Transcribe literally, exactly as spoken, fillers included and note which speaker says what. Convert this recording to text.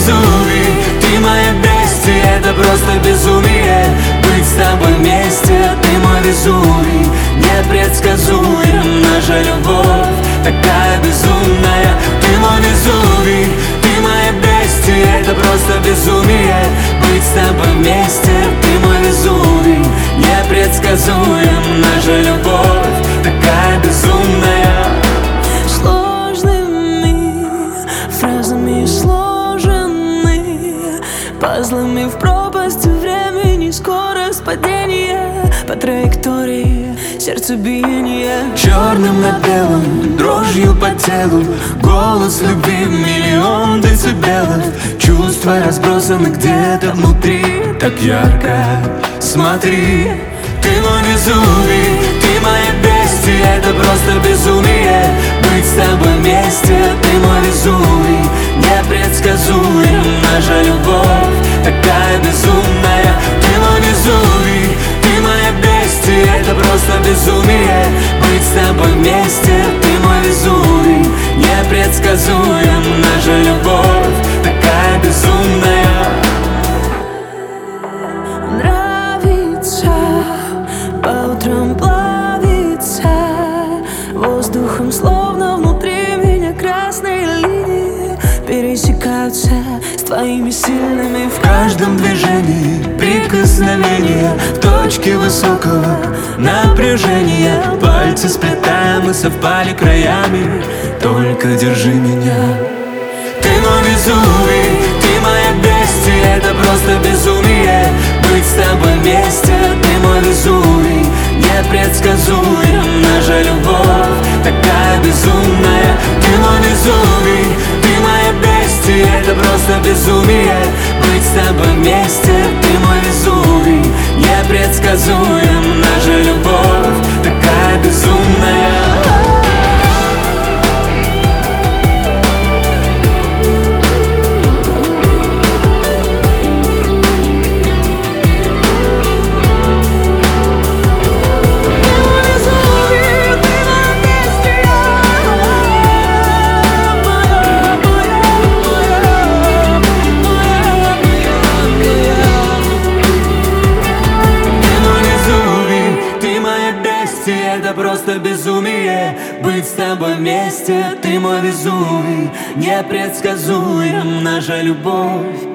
Speaker 1: Везувий, ты моя бестия, это просто безумие. Быть с тобой вместе, ты мой Везувий. Непредсказуем, наша любовь такая безумная. Ты мой Везувий, ты моя бестия, это просто безумие. Быть с тобой вместе, ты мой Везувий. Непредсказуем, наша любовь такая безумная.
Speaker 2: Сложными фразами сложены, пазлами в пропасти времени. Скорость падения по траектории сердцебиения.
Speaker 1: Черным на белом, дрожью по телу, голос любви в миллион децибелов. Чувства разбросаны где-то внутри, так ярко. Смотри, ты мой Везувий, ты моя бестия, это просто безумие. Быть с тобой вместе, ты мой Везувий. Непредсказуем, наша любовь такая безумная. Ты мой Везувий, ты моя бестия, это просто безумие. Быть с тобой вместе, ты мой Везувий. Непредсказуем, наша любовь такая безумная.
Speaker 2: Нравится, по утрам плавится воздухом, словно внутри меня красные линии пересекаются с твоими сильными.
Speaker 1: В каждом движении прикосновения, в точке высокого напряжения. Пальцы сплетаем и совпали краями, только держи меня. Ты мой Везувий, ты моя бестия, это просто безумие. Быть с тобой вместе, ты мой Везувий. Непредсказуем, наша любовь такая безумная. Ты мой Везувий, ты моя бестия, это просто безумие. Быть с тобой вместе, ты мой Везувий. Непредсказуем, наша любовь такая безумная. Это просто безумие. Быть с тобой вместе, ты мой Везувий. Непредсказуем, наша любовь